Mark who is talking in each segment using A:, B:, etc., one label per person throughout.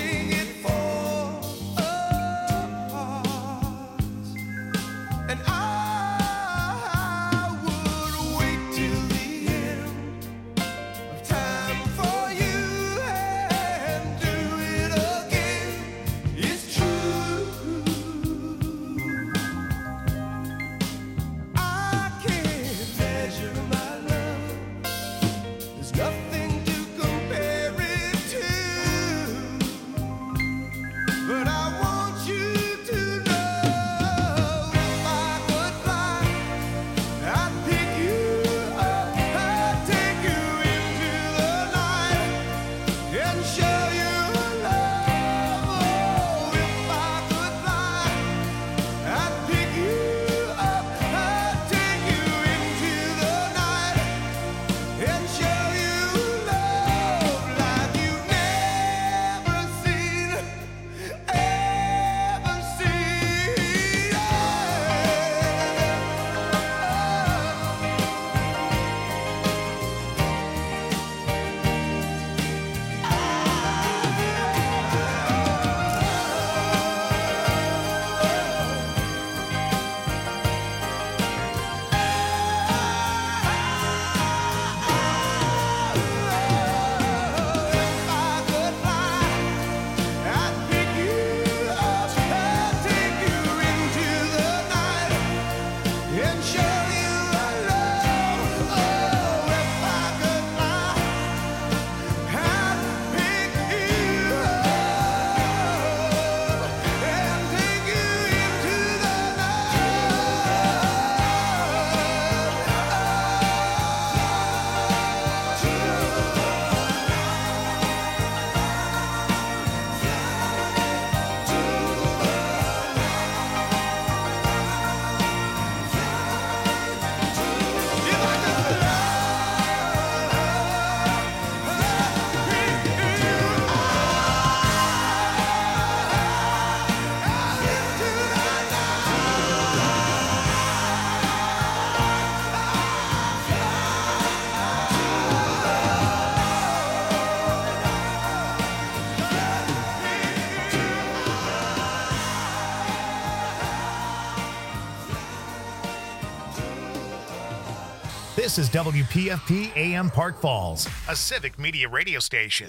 A: This is WPFP AM Park Falls, a civic media radio station.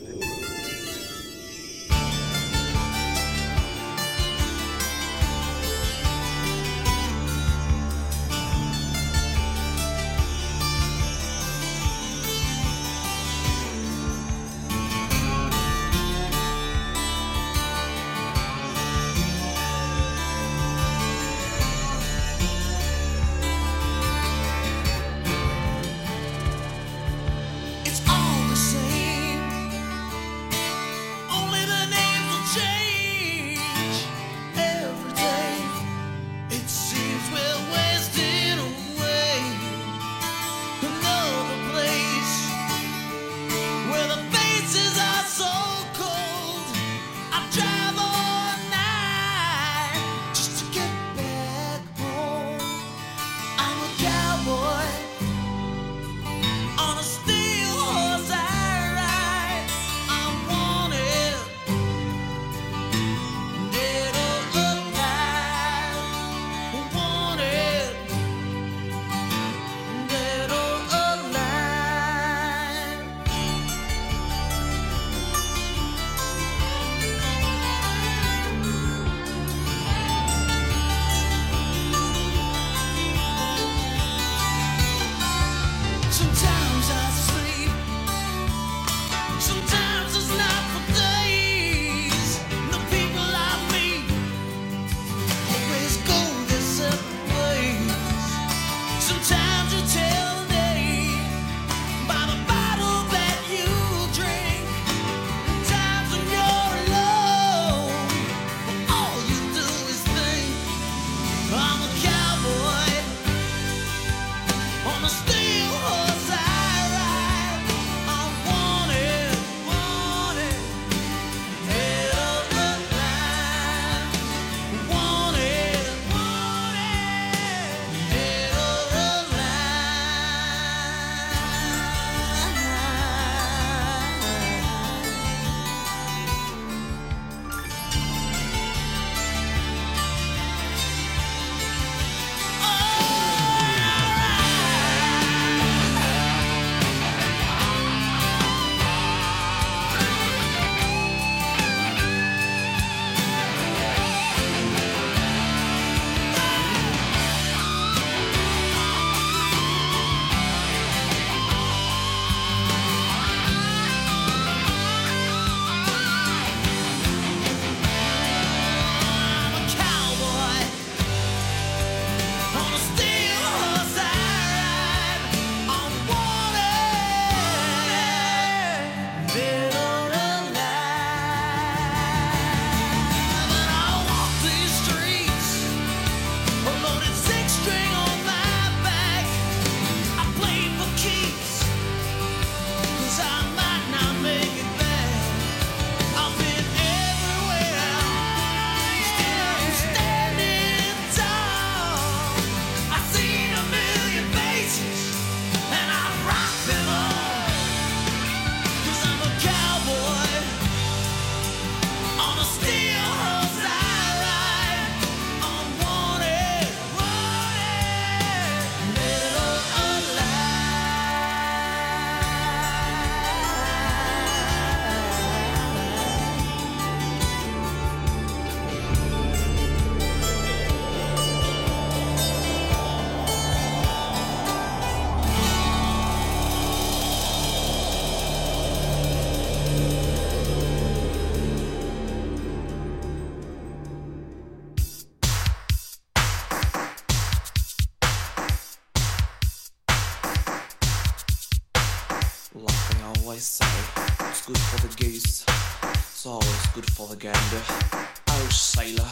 B: good for the geese. It's always good for the gander. Oh, sailor.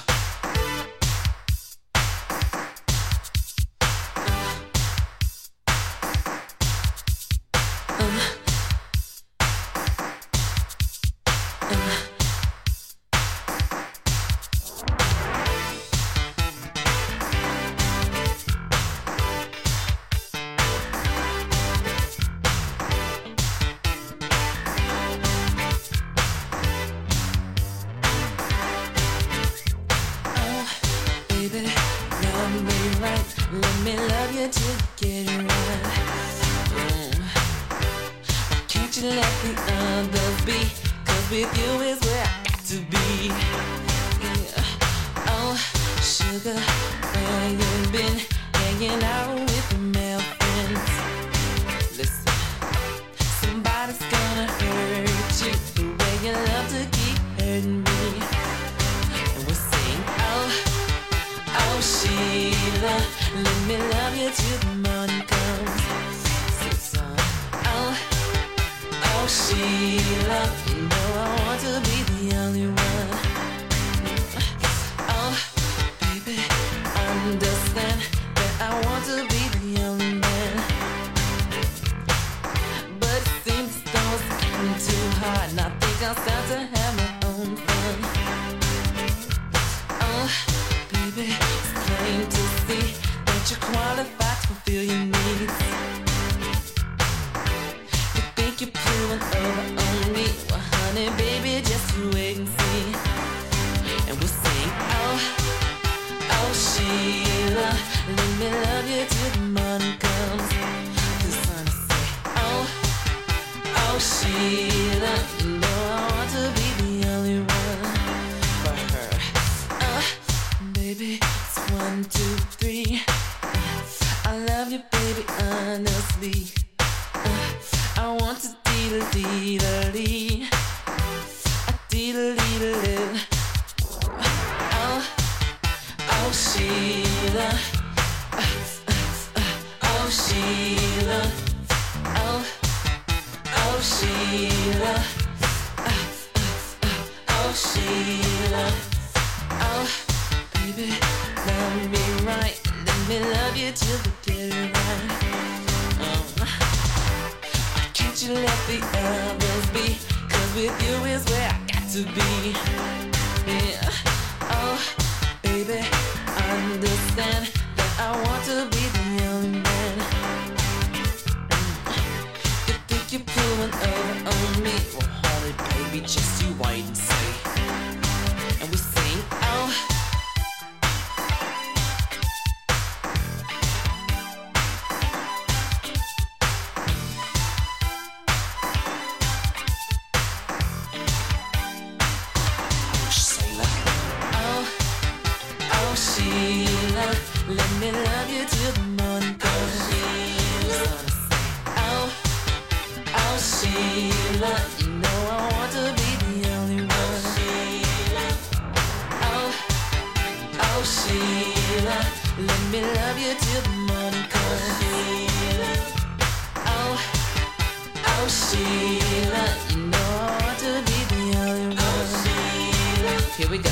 C: Here we go.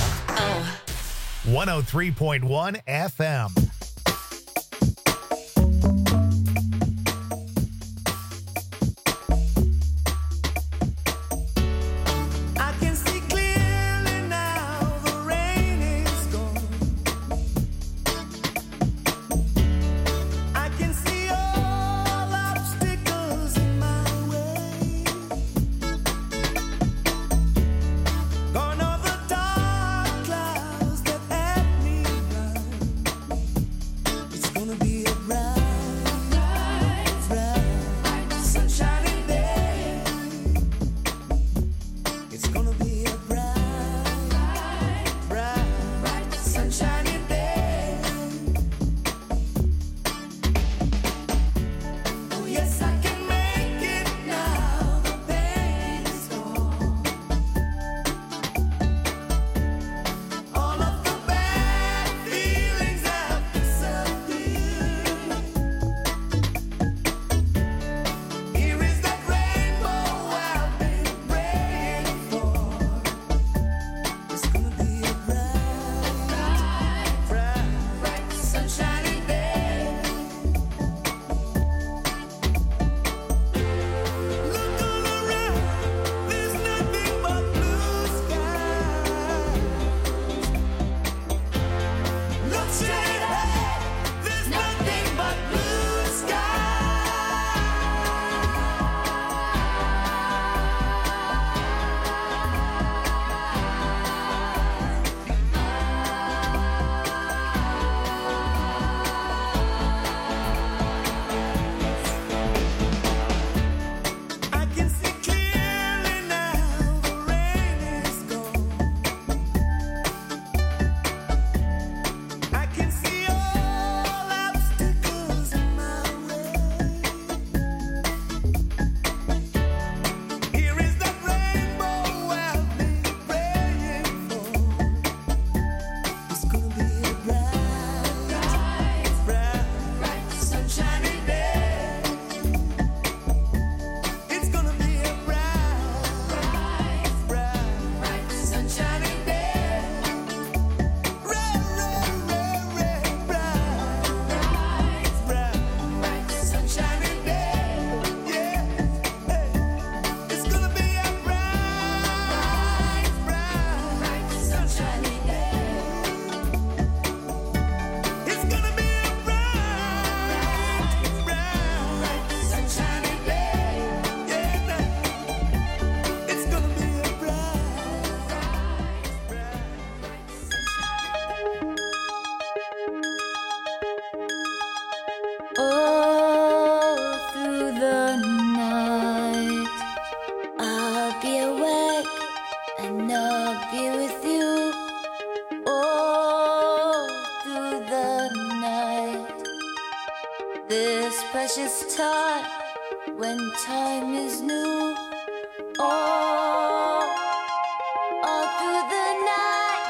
A: 103.1 FM.
D: Gone over dark clouds that had me blind. this precious time when time is new. Oh, all through the night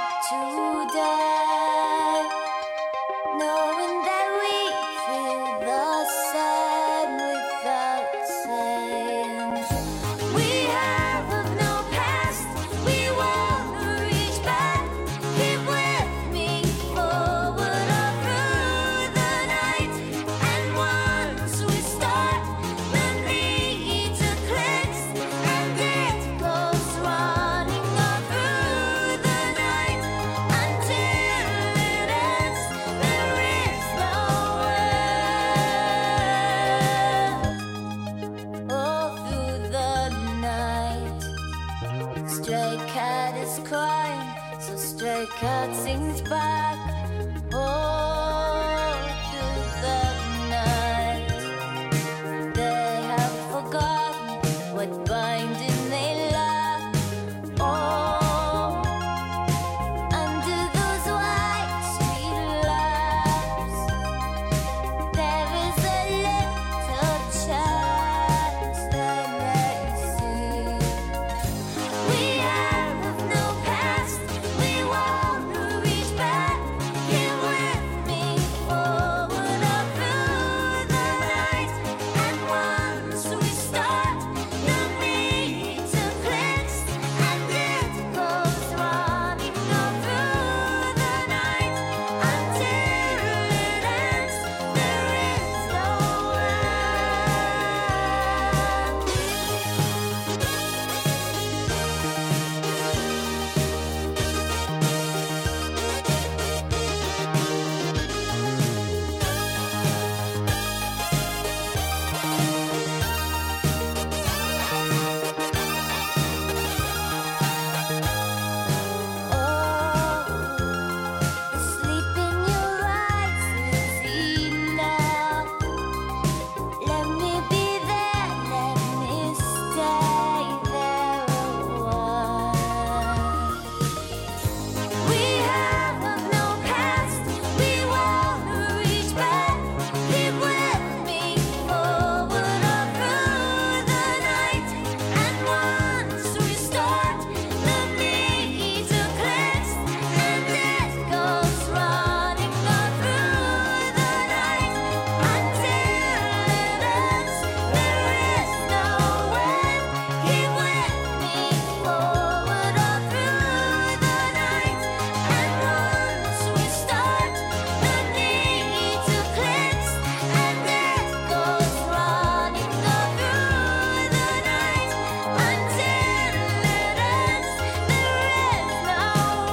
D: today, knowing that we feel the same without saying. We have no past, we wanna reach back. Keep with me forward all through the night. And once we start, the need to cleanse, and it goes running all through the night until it ends. There is no end. All through the night, stray cat is crying, so stray cat sings back. All through the night, they have forgotten what binding they lack. Oh, under those white street lamps, there is a little chance they may see. We have no past, we wanna reach back. Here with me forward all through the night. And once we start, the need to cleanse, and it goes running all through the night until it ends. There is no the sleep in your eyes is enough. Let me be there, let me stay there a while. We have no past, we wanna reach back. Keep with me forward all through the night. And once we start, the need to cleanse, and it goes running all through the night until it ends. There is no end. Keep with me forward all through the night. And once we start, the need to cleanse, and it goes running all through the night until it ends. There is no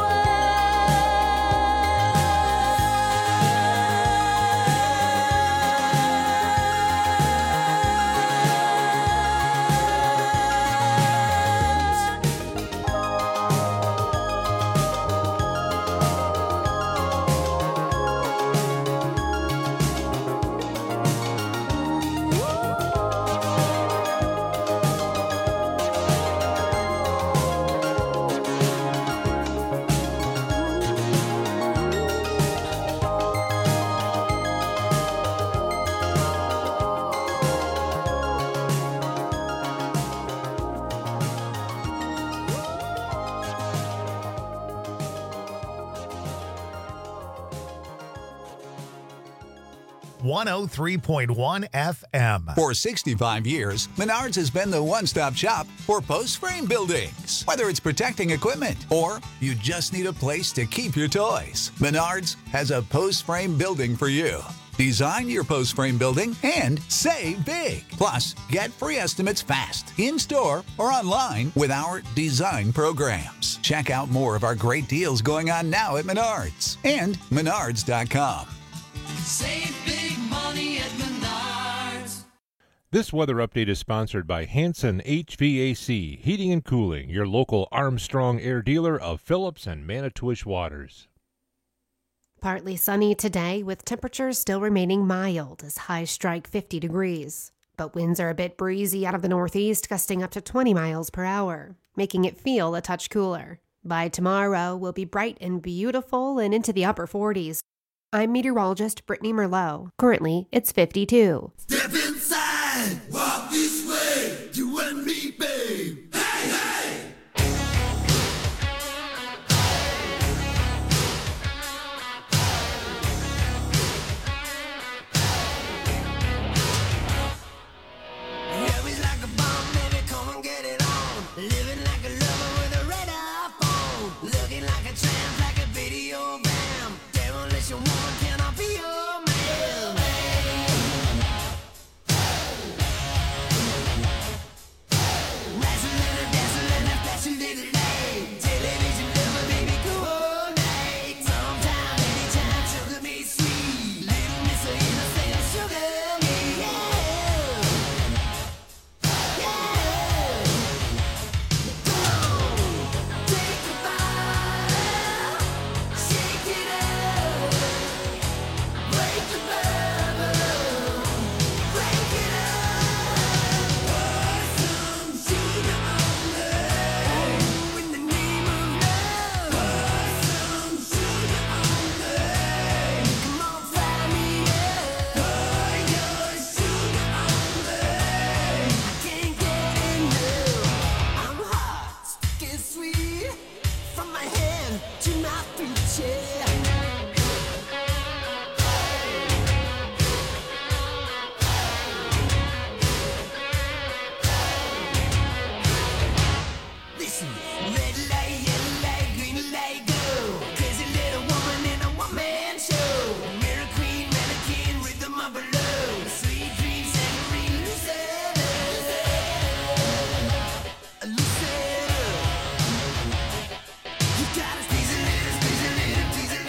A: One 103.1 FM.
E: For 65 years, Menards has been the one-stop shop for post-frame buildings. Whether it's protecting equipment or you just need a place to keep your toys, Menards has a post-frame building for you. Design your post-frame building and save big. Plus, get free estimates fast, in-store or online with our design programs. Check out more of our great deals going on now at Menards and menards.com.
C: Save big money at Menards.
F: This weather update is sponsored by Hanson HVAC, Heating and Cooling, your local Armstrong Air dealer of Phillips and Manitowish Waters.
G: Partly sunny today with temperatures still remaining mild as highs strike 50 degrees. But winds are a bit breezy out of the northeast, gusting up to 20 miles per hour, making it feel a touch cooler. By tomorrow, we'll be bright and beautiful and into the upper 40s. I'm meteorologist Brittany Merlot. Currently, it's 52.
C: Step inside, walk this way, you and me, babe. Hey, hey!
H: Living like a lover with a red iPhone. Looking like a tramp, like a video bam. Demolition woman, can I be your man? Dazzling, flash a little light. Television lover, baby, coordinate. Sometime, anytime, sugar me sweet. Little miss of innocent, sugar me, yeah. Tease a little,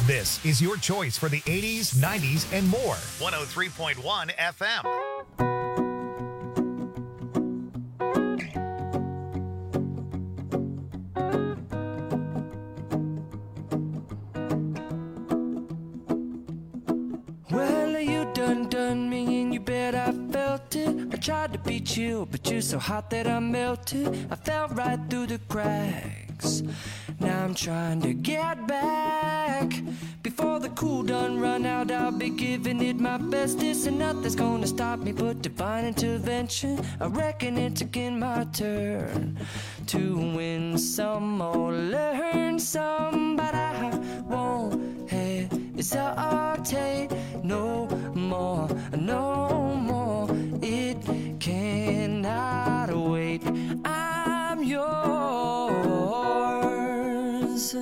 A: This is your choice for the 80s, 90s, and more. 103.1 FM.
I: Well, you done me and you bet I felt it. I tried to beat you, but you're so hot that I melted. I fell right through the cracks. Now I'm trying to get back. Before the cool done run out, I'll be giving it my bestest, and nothing's gonna stop me but divine intervention. I reckon it's again my turn to win some or learn some, but I won't hesitate no more, no more. It cannot wait. I'm yours.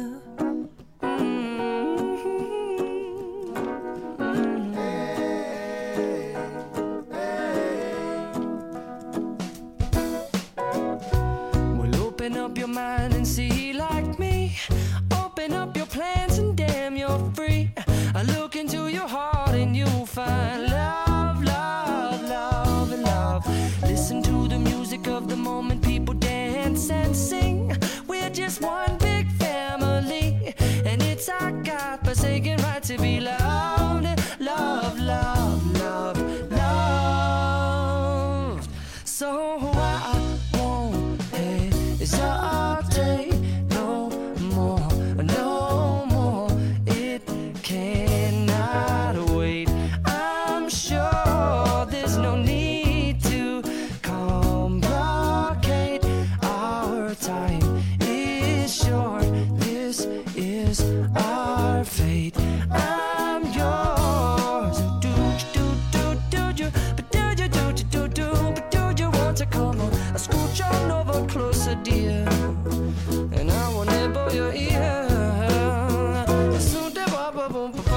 I: Well, open up your mind and see like me. Open up your plans and damn, you're free. I look into your heart and you'll find love, love, love, and love. Listen to the music of the moment, people dance and sing. We're just one big family, and it's our God-forsaken right to be loved, love, love, love, loved. So I won't hesitate no more, no more. It cannot wait. I'm sure there's no need to complicate. Our time is short. This is our fate. I'm yours. Do you, but do you, but do you want to come on? I scooch on over closer, dear, and I will nibble your ear. Soon to boom, boom, boom, boom.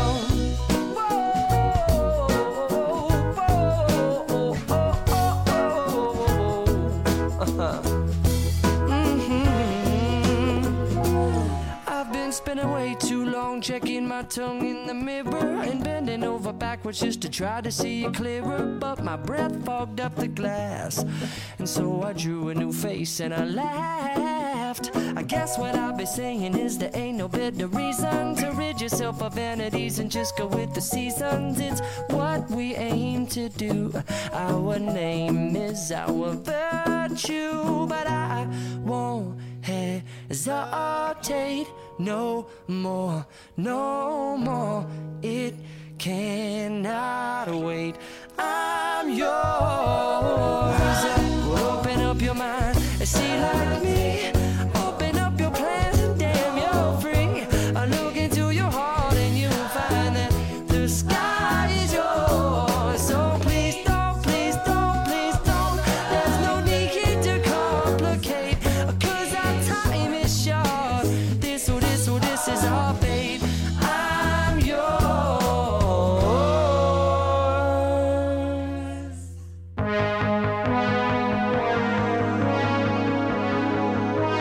I: I've been spending way too long checking my tongue in the mirror and bending over backwards just to try to see it clearer, but my breath fogged up the glass, and so I drew a new face and I laughed. I guess what I'll be saying is there ain't no better reason to rid yourself of vanities and just go with the seasons. It's what we aim to do. Our name is our virtue, but I won't hesitate no more, no more. It cannot wait. I'm yours. Open up your mind and see like me. Open up your plans and damn, you're free. I look into your heart and you'll find that the sky is yours. So please don't, please don't, please don't. There's no need to complicate, 'cause our time is short. This is our fate. I'm yours.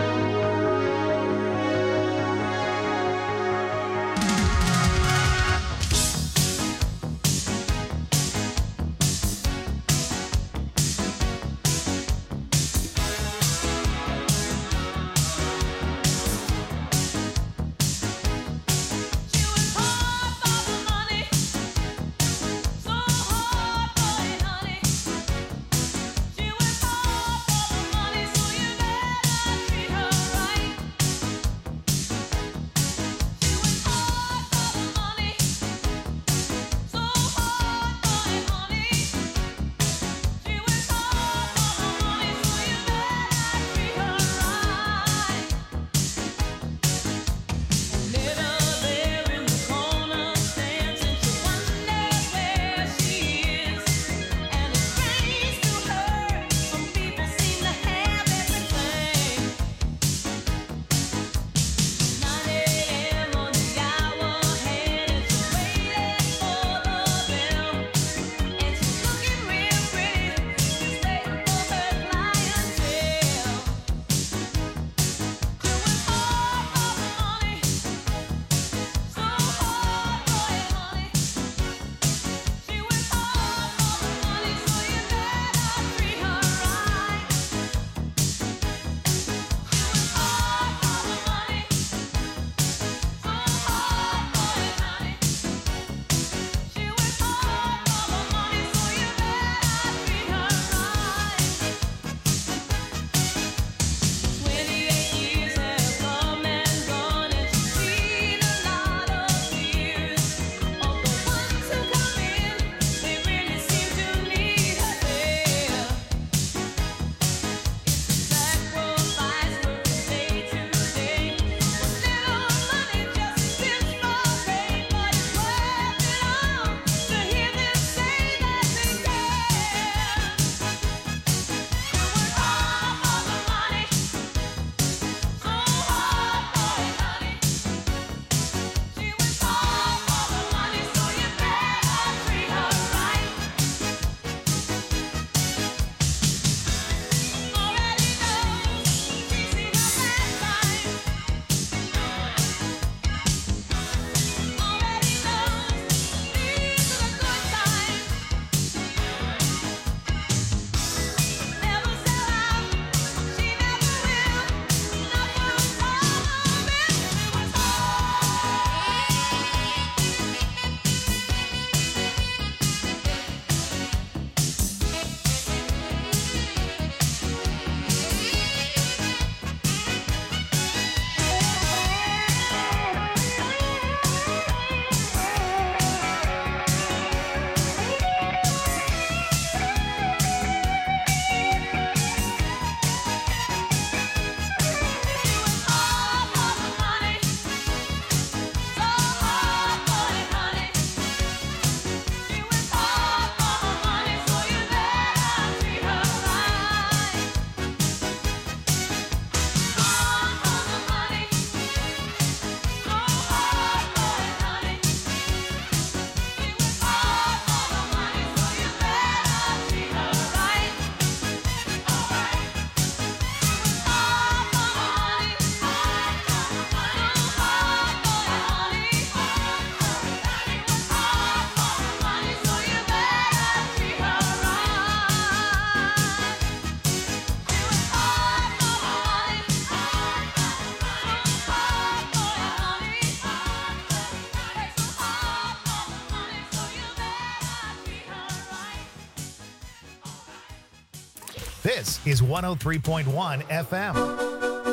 A: This is 103.1 FM.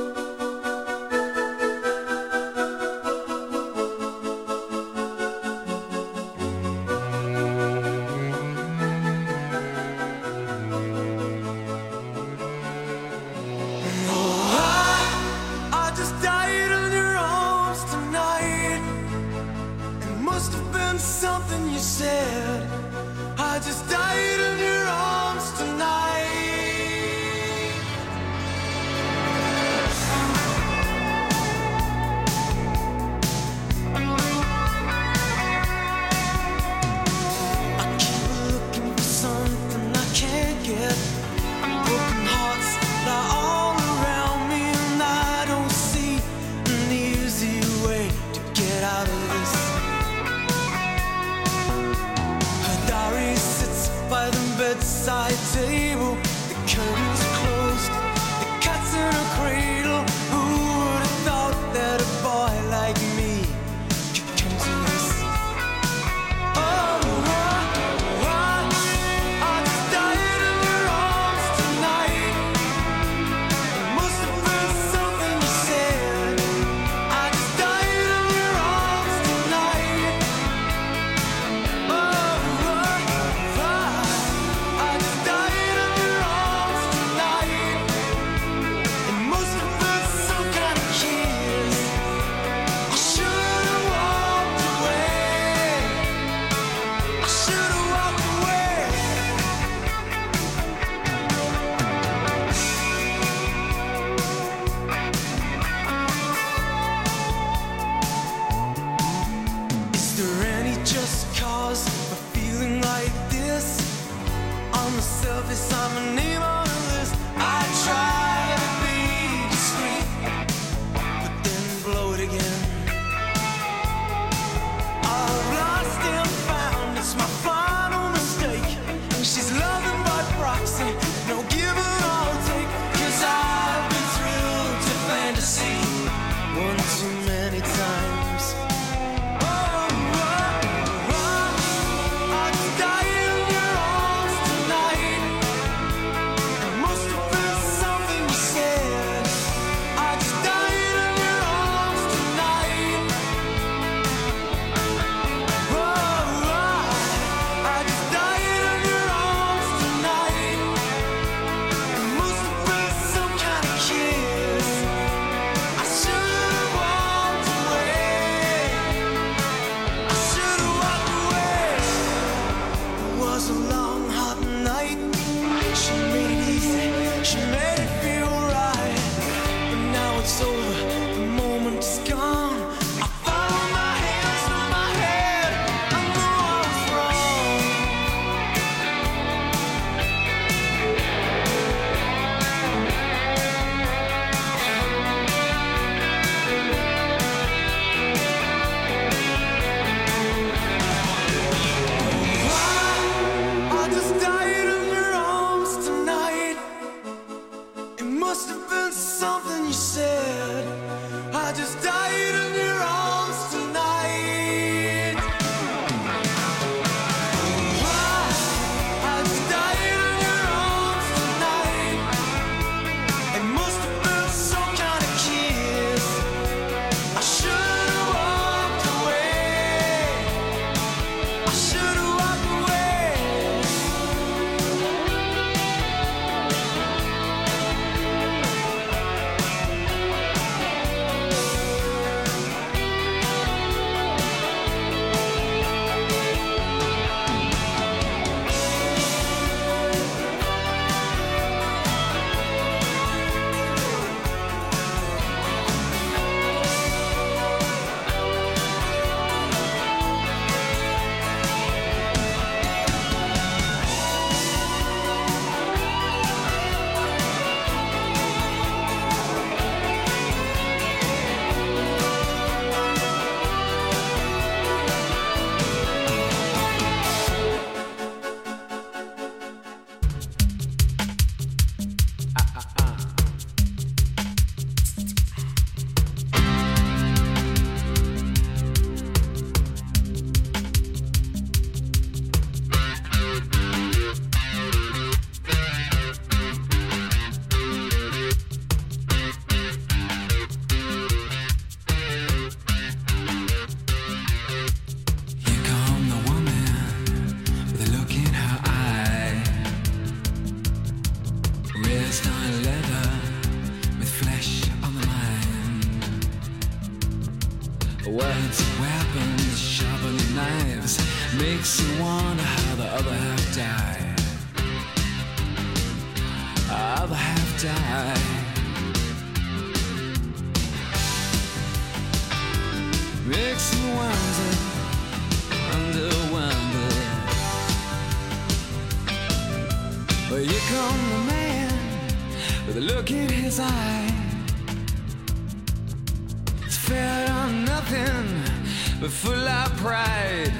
I: Bedside table, the curtains closed, the cat's in a cradle. Who would have thought that a boy like me could come to this? Oh, I just died in your arms tonight. It must have been something you said. I just died in your arms tonight. Surface, I'm a name on the list. I try to be discreet, but then blow it again. I've lost and found, it's my final mistake. She's loving by proxy, no give or take. 'Cause I've been thrilled to fantasy one too many times. Words, weapons, sharper than knives, makes you wonder how the other half died. Other half died. Makes you wonder, wonder. Well, here come the man with a look in his eye. It's fed on nothing but full of pride.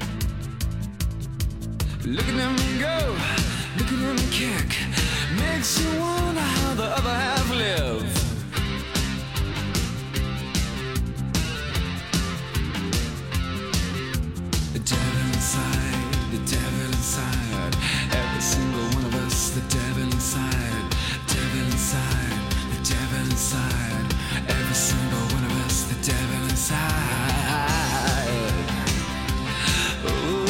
I: Look at him go, look at him kick. Makes you wonder how the other half live. The devil inside, every single one of us. The devil inside, the devil inside, every single one of us. The devil inside. Ooh.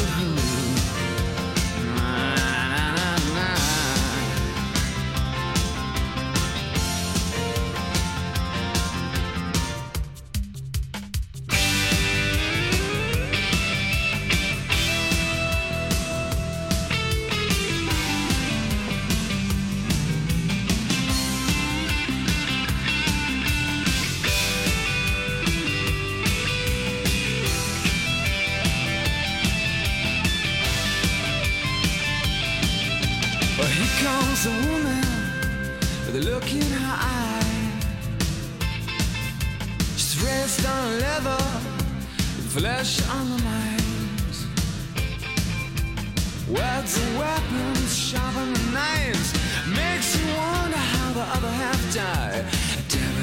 I: Comes a woman with a look in her eye. She's raised on leather, with flesh on the mind. Words and weapons, sharper than knives, makes you wonder how the other half died. The devil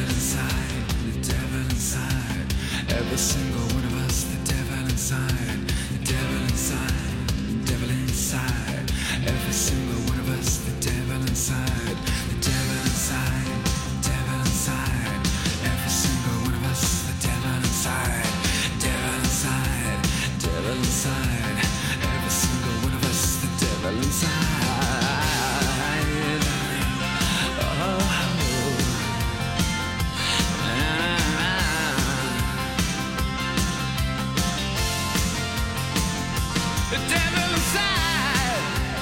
I: inside, every single one of us. The devil inside, the devil inside, the devil inside, every single one of us. The devil inside, the devil inside, devil inside, every single one of us. The devil inside, devil inside, devil inside, every single one of us. The devil inside. Oh. The devil inside.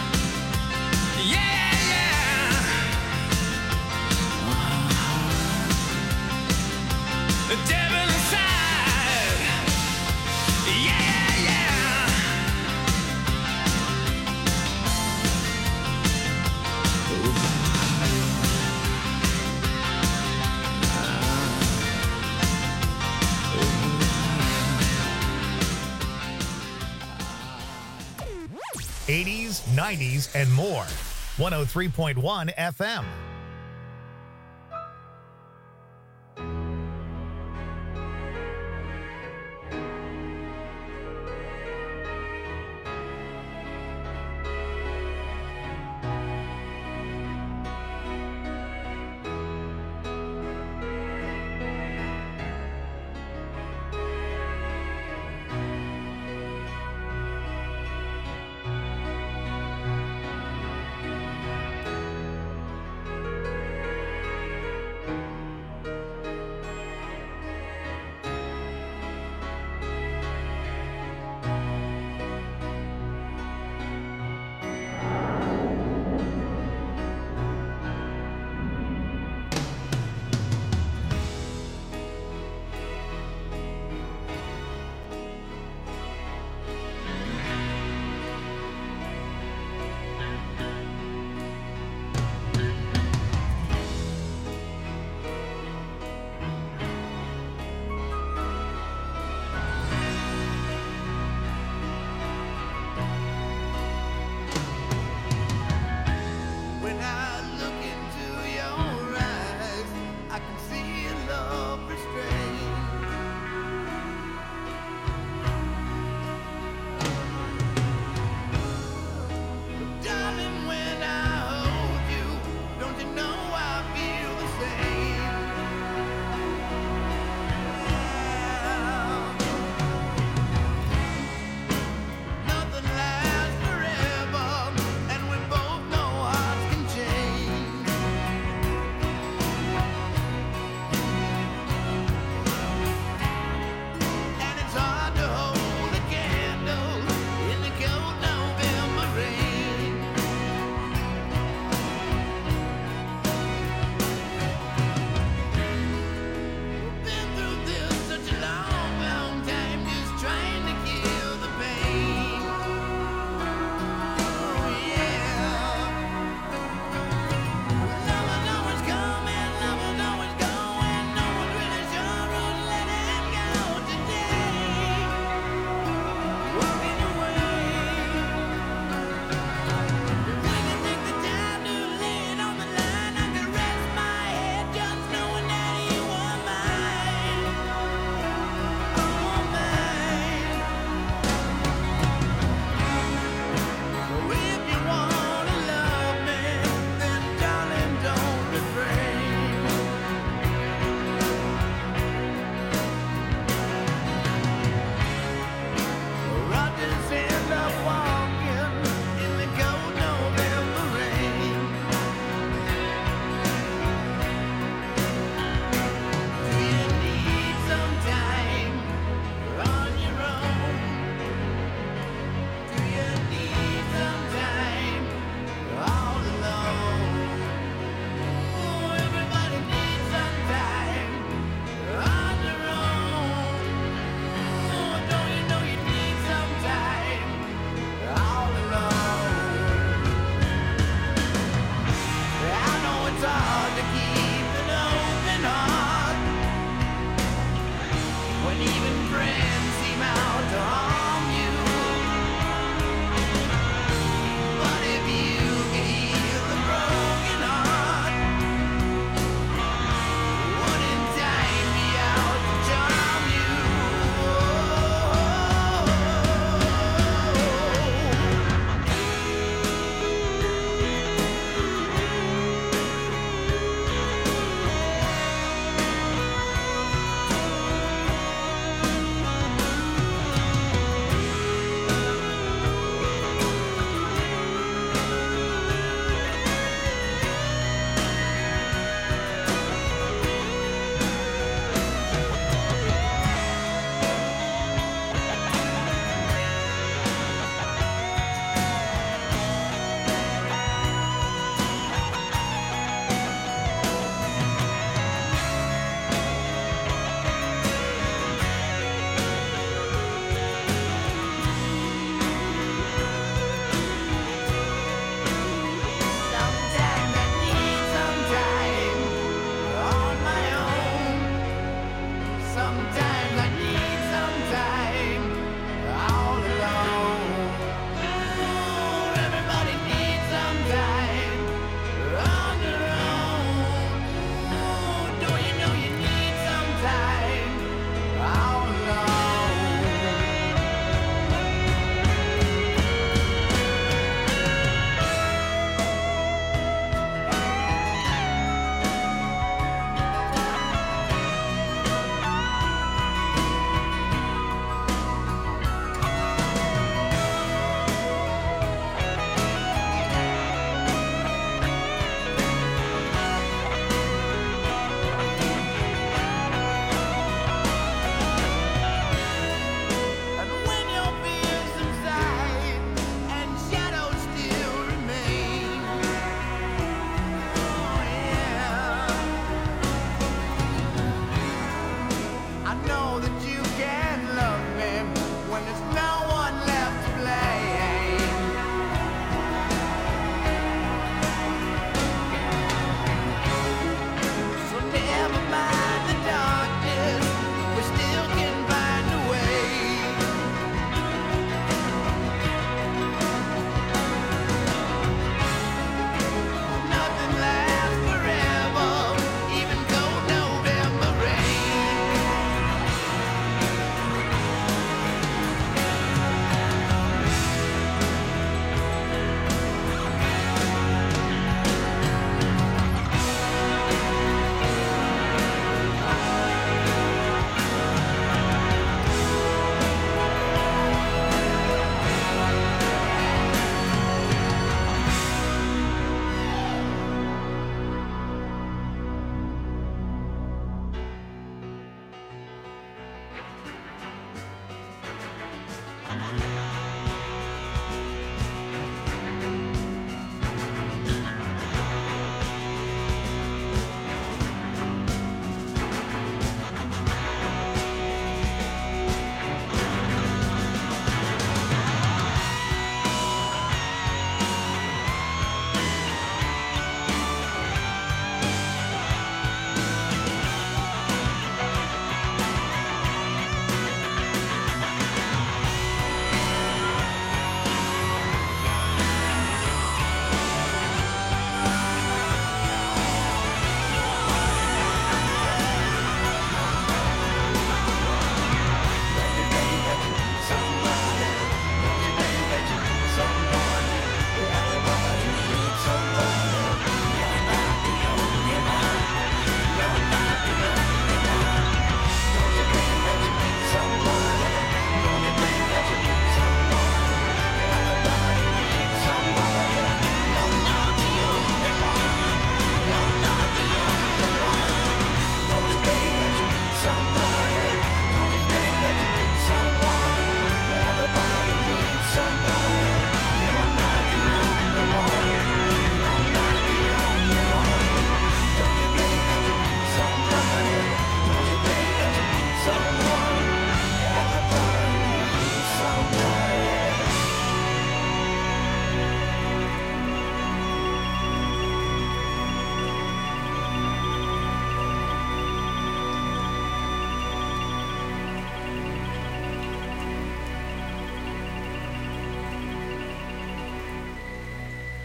I: Yeah, yeah. The devil inside. Yeah, yeah. Ooh.
A: 80s, 90s, and more. 103.1 FM.
H: to harm you. But if you could heal a broken heart, wouldn't time me out to charm you.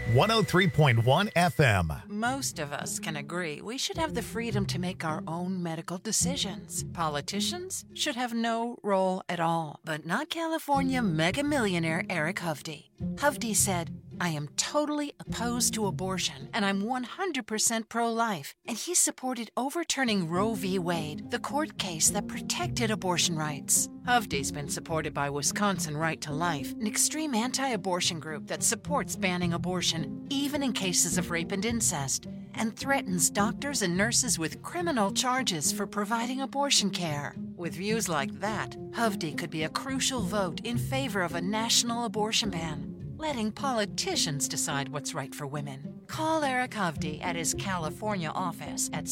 A: 103.1 FM.
J: Most of us can agree we should have the freedom to make our own medical decisions. Politicians should have no role at all, but not California mega millionaire Eric Hovde. Hovde said, "I am totally opposed to abortion, and I'm 100% pro-life." And he supported overturning Roe v. Wade, the court case that protected abortion rights. Hovde's been supported by Wisconsin Right to Life, an extreme anti-abortion group that supports banning abortion, even in cases of rape and incest, and threatens doctors and nurses with criminal charges for providing abortion care. With views like that, Hovde could be a crucial vote in favor of a national abortion ban, letting politicians decide what's right for women. Call Eric Hovde at his California office at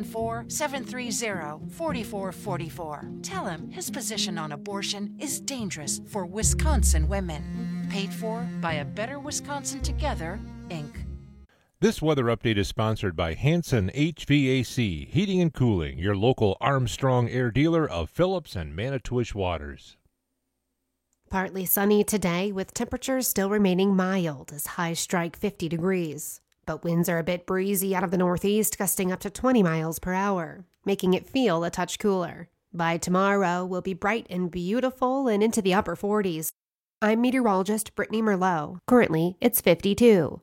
J: 714-730-4444. Tell him his position on abortion is dangerous for Wisconsin women. Paid for by A Better Wisconsin Together, Inc.
F: This weather update is sponsored by Hanson HVAC, Heating and Cooling, your local Armstrong Air dealer of Phillips and Manitowish Waters.
G: Partly sunny today with temperatures still remaining mild as highs strike 50 degrees. But winds are a bit breezy out of the northeast, gusting up to 20 miles per hour, making it feel a touch cooler. By tomorrow, we'll be bright and beautiful and into the upper 40s. I'm meteorologist Brittany Merlot. Currently, it's 52.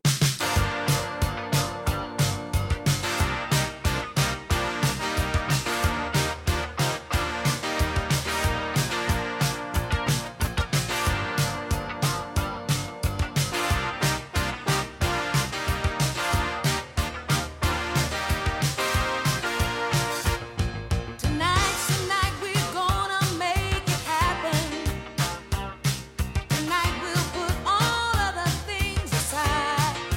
H: Tonight we'll put all other things aside.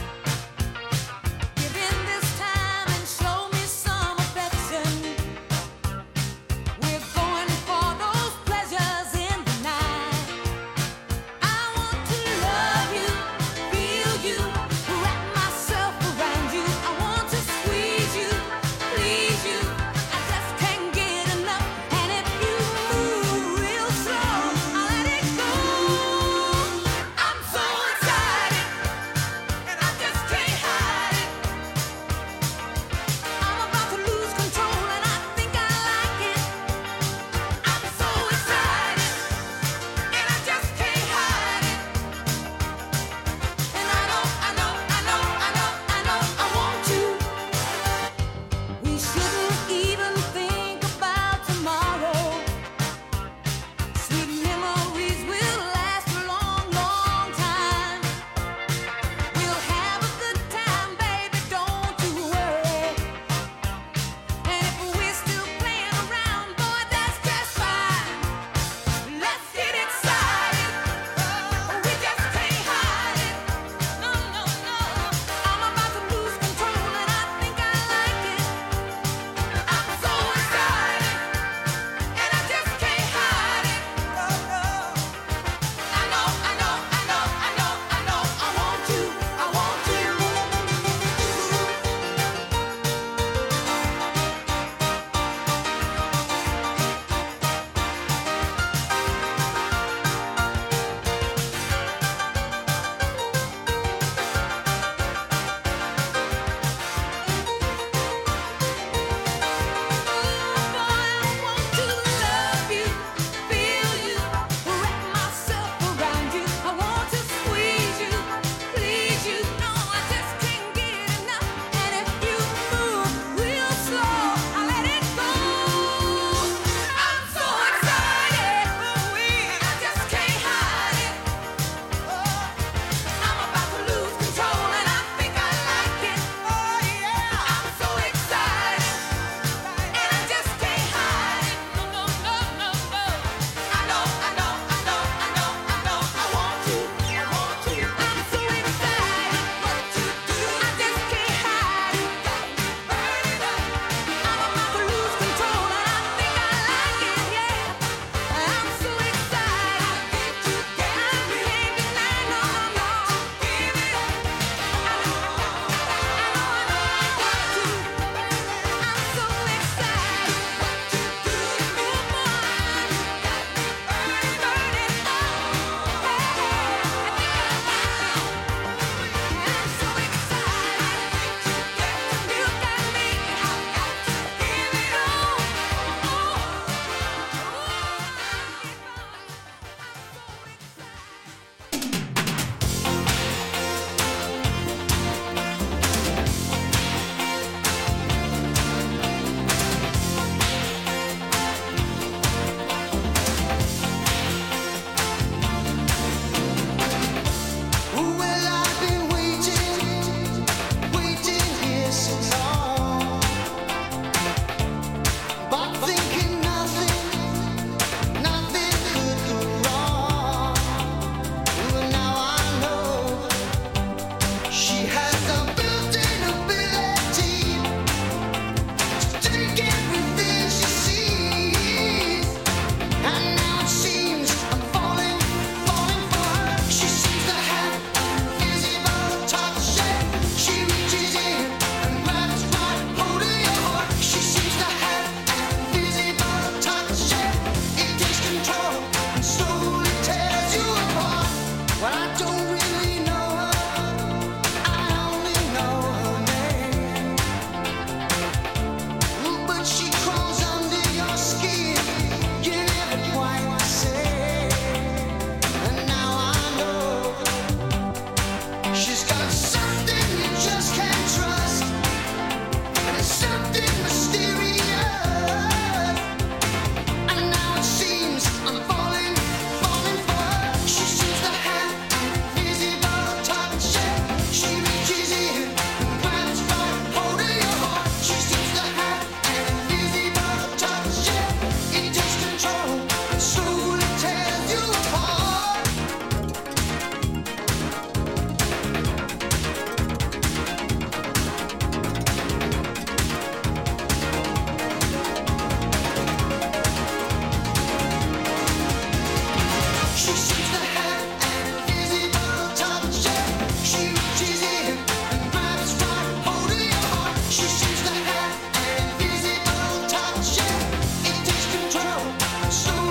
H: So